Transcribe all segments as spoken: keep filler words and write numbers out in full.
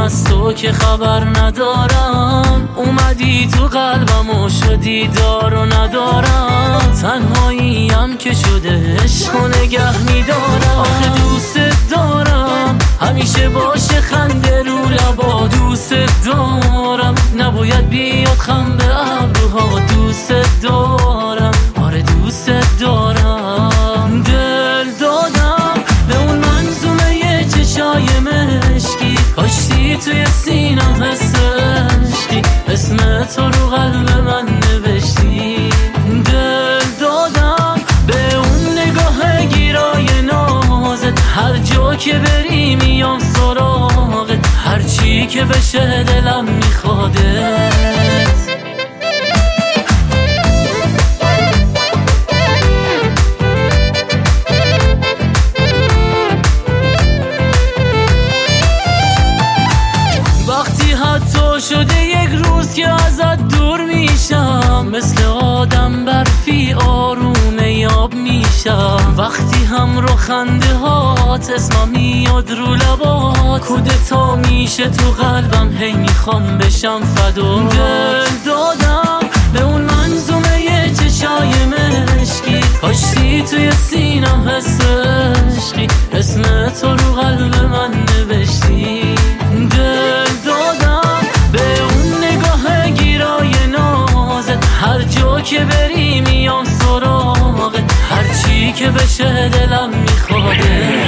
از تو که خبر ندارم، اومدی تو قلبم و شدی دار و ندارم. تنهاییم که شده عشق و نگه میدارم. آخه دوست دارم همیشه باشه خنده رو لبا، دوست دارم نباید بیاد خم به ابروها. دوست دارم آره دوست دارم. دل دادم به اون منظومه چشای مشکی، کاشتی توی سینم حس عشقی، اسم تو رو قلب من نوشتی. دل دادم به اون نگاه گیرای نازت، هر جا که بری میام سراغت، هر چی که بشه دلم میخوادت. شده یک روز که ازت دور میشم، مثل آدم برفی آروم یاب میشم. وقتی هم رو خنده هات اسمم میاد رو لبات، کودتا میشه تو قلبم، هی میخوام بشم فدا. دل دادم به اون منظومه چشای مشکی، کاشتی توی سینم حس عشقی، اسم تو رو قلب من نوشتی. دل دادم به اون نگاه گیرای نازت، هر جا که بری میام سراغت، هر چی که بشه دلم میخواده.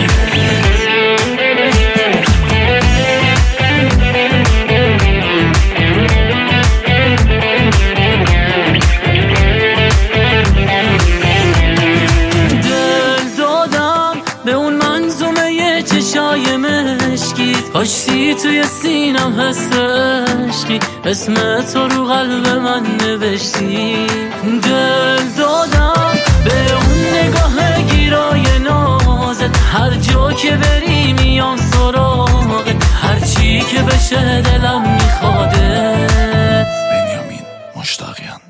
چشای مشکیت کاشتی توی سینم حس عشقی، اسم تو رو قلب من نوشتی. دل دادم به اون نگاه گیرای نازت، هر جا که بری میام سراغت، هر چی که بشه دلم میخوادت. بنیامین مشتاقیان.